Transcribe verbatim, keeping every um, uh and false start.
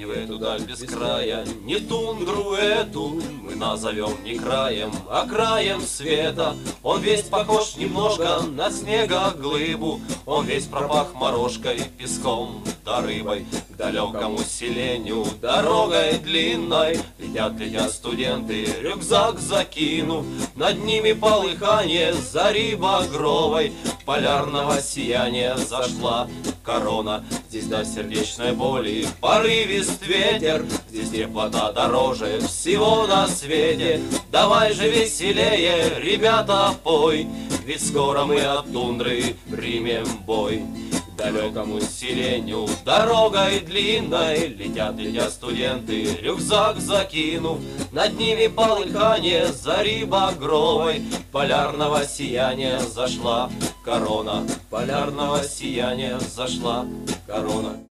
не в эту даль без края, не тундру эту мы назовем не краем, а краем света. Он весь похож немножко на снегоглыбу, он весь пропах морожкой, песком да рыбой. К далекому селению дорогой длинной летят, летят студенты, рюкзак закинув, над ними полыхание зари багровой. Полярного сияния зашла корона. Здесь до сердечной боли порывист ветер, здесь теплота дороже всего на свете. Давай же веселее, ребята, пой, ведь скоро мы от тундры примем бой. К далекому селению дорогой длинной летят, летят студенты, рюкзак закинув, над ними полыхание зари багровой. Полярного сияния зашла корона, полярного сияния зашла корона.